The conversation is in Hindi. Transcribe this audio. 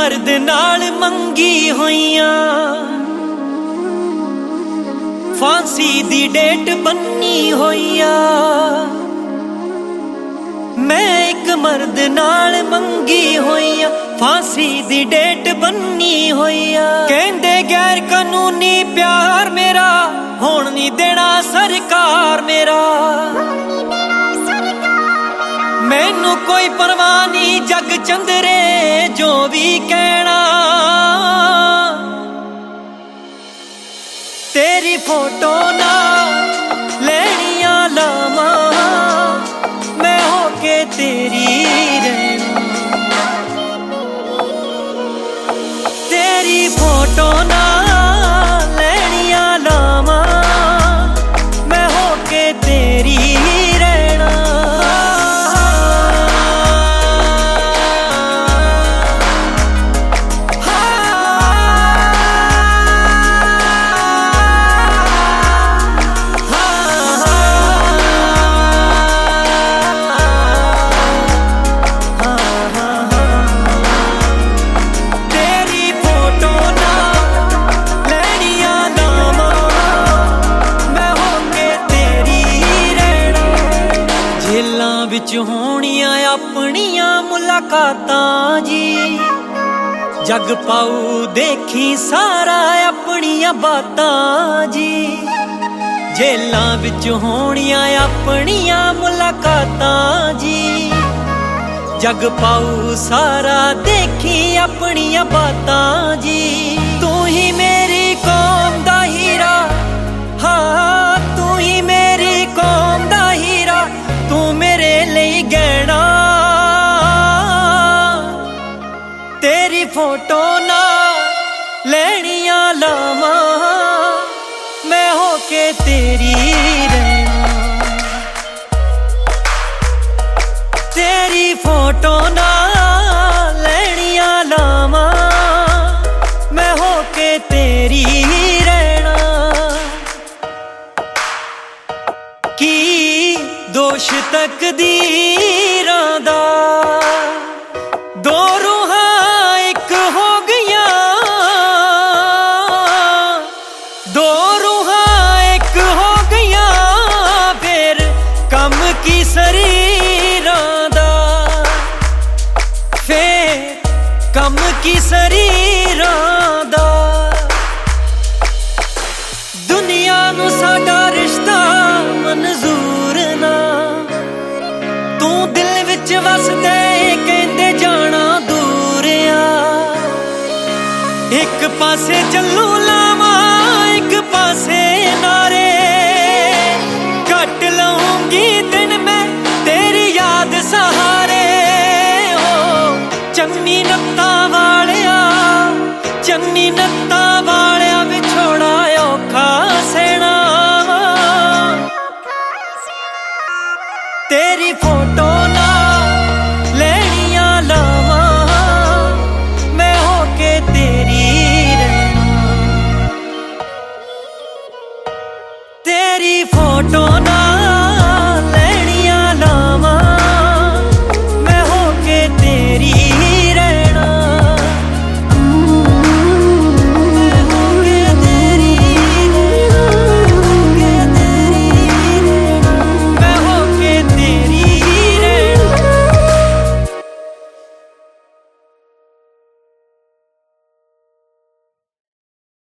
मर्द नाल मंगी होइयां, फांसी दी डेट बन्नी होइया। मैं एक मर्द नाल मंगी होइया, फांसी दी डेट बन्नी होइया। कहंदे गैर कानूनी प्यार मेरा होण नहीं देना सरकार मेरा। मैनू कोई परवाह नहीं जग चंदरे जो भी कहना। तेरी फोटो ना लेनिया लामा, मैं होके तेरी रहना। तेरी फोटो ना लेनिया लामा, मैं होके तेरी रहना। विच होनियां अपनियां मुलाकातां जी, जग पाऊ देखी सारा अपनियां बातां जी। जेलां विच होनियां अपनियां मुलाकातां जी, जग पाऊ सारा देखी अपनियां बातां जी। तू ही मेरी कौम दा हीरा, हाँ तू ही मेरी कौम दा हीरा, तू मेरे लिए गहना। तेरी फोटो ना लेनिया लामा, मैं होके तेरी रहना। तेरी फोटो ना लेनिया लामा, मैं होके तेरी रहना। की दोष तकदीरां दा, दो रूहां एक हो गईयां, दो रूहां एक हो गईयां, फिर कम की शरीरां दा, फिर कम की शरीरां दा। दुनिया नू साडा रिश्ता मंजूर ना, तू दिल विच वसदे कहंदे जाना दूर आ। एक पासे चलू लावा एक पासे नारे, कट लूंगी दिन मैं तेरी याद सहारे। ओ चन्नी नत्ता वालिया, चन्नी नत्ता वालिया